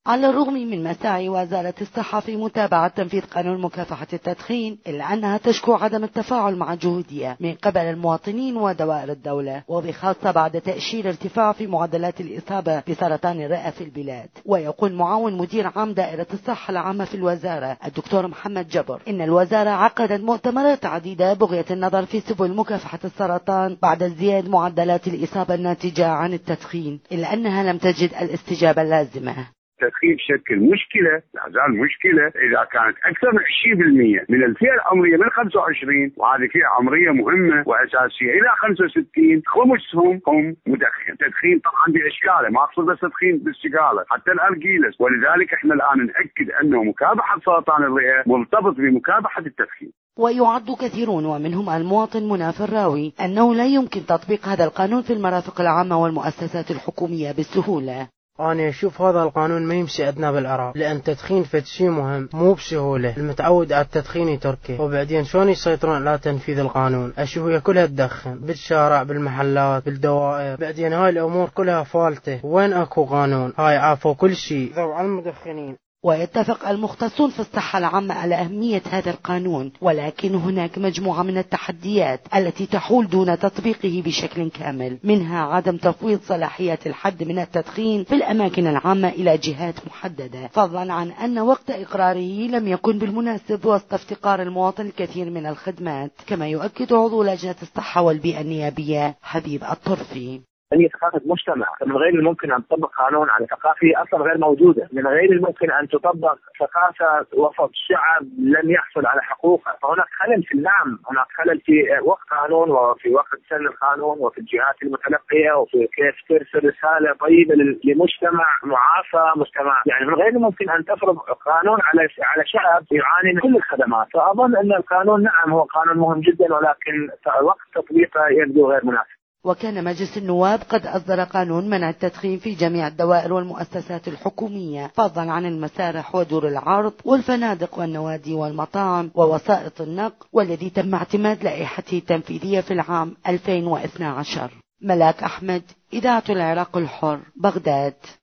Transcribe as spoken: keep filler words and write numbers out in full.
على الرغم من مساعي وزارة الصحة في متابعة تنفيذ قانون مكافحة التدخين، إلا أنها تشكو عدم التفاعل مع جهودها من قبل المواطنين ودوائر الدولة، وبخاصة بعد تأشير ارتفاع في معدلات الإصابة بسرطان الرئة في البلاد. ويقول معاون مدير عام دائرة الصحة العامة في الوزارة الدكتور محمد جبر إن الوزارة عقدت مؤتمرات عديدة بغية النظر في سبل مكافحة السرطان بعد ازدياد معدلات الإصابة الناتجة عن التدخين، إلا أنها لم تجد الاستجابة اللازمة. التدخين بشكل مشكلة، لا زال مشكلة إذا كانت أكثر من عشرين بالمئة من الفئة العمرية من خمسة وعشرين، وهذه فئة عمرية مهمة وأساسية، إلى خمسة وستين خمسهم هم مدخن. التدخين طبعا بأشكاله، ما أقصد بس تدخين بالسيجارة، حتى الأرجيلس. ولذلك إحنا الآن نأكد أنه مكافحة سرطان الرئة مرتبط بمكافحة التدخين. ويعد كثيرون ومنهم المواطن مناف الراوي أنه لا يمكن تطبيق هذا القانون في المرافق العامة والمؤسسات الحكومية بالسهولة. أنا أشوف هذا القانون ما يمشي أدنى بالعراق، لأن التدخين فد شيء مهم مو بسهولة. المتعود على التدخين يتركه، وبعدين شلون يسيطرون على تنفيذ القانون؟ أشوف هي كلها تدخن بالشارع بالمحلات بالدوائر، بعدين هاي الأمور كلها فالتة. وين أكو قانون؟ هاي عافوا كل شيء ذو على المدخنين. ويتفق المختصون في الصحة العامة على أهمية هذا القانون، ولكن هناك مجموعة من التحديات التي تحول دون تطبيقه بشكل كامل، منها عدم تفويض صلاحية الحد من التدخين في الأماكن العامة إلى جهات محددة، فضلا عن أن وقت إقراره لم يكن بالمناسب وسط افتقار المواطن الكثير من الخدمات، كما يؤكد عضو لجنة الصحة والبيئة النيابية حبيب الطرفي. هي ثقافة مجتمع، من غير الممكن أن تطبق قانون على ثقافة أصلا غير موجودة، من غير الممكن أن تطبق ثقافة وسط شعب لم يحصل على حقوقه. فهناك خلل في النعم، هناك خلل في وقت قانون وفي وقت سن القانون وفي الجهات المتلقية وفي كيف ترسل رسالة طيبة لمجتمع معافى، مجتمع يعني من غير الممكن أن تفرض قانون على على شعب يعاني من كل الخدمات. فأظن أن القانون نعم هو قانون مهم جدا، ولكن وقت تطبيقه يبدو غير مناسب. وكان مجلس النواب قد أصدر قانون منع التدخين في جميع الدوائر والمؤسسات الحكومية، فضلا عن المسارح ودور العرض والفنادق والنوادي والمطاعم ووسائط النقل، والذي تم اعتماد لائحته التنفيذية في العام ألفين واثني عشر. ملاك أحمد، إذاعة العراق الحر، بغداد.